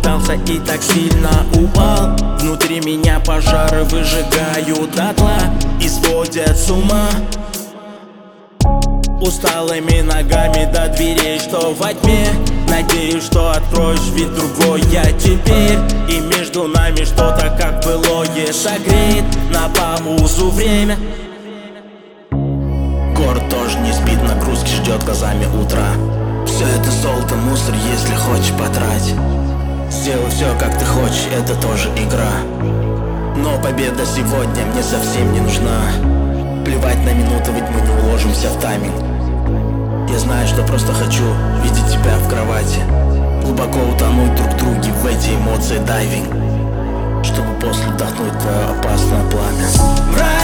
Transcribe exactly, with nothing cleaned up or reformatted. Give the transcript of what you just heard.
пытался и так сильно упал. Внутри меня пожары выжигают дотла и сводят с ума. Усталыми ногами до дверей, что во тьме. Надеюсь, что откроешь, ведь другой я теперь. И между нами что-то, как былое, согреет на паузу время. Город тоже не спит, нагрузки ждет глазами утра. Все это золото, мусор, если хочешь, потрать. Сделай все, как ты хочешь, это тоже игра. Но победа сегодня мне совсем не нужна. Плевать на минуты, ведь мы не уложимся в тайминг. Я знаю, что просто хочу видеть тебя в кровати, глубоко утонуть друг в друге в эти эмоции дайвинг, чтобы после вдохнуть твое опасное пламя.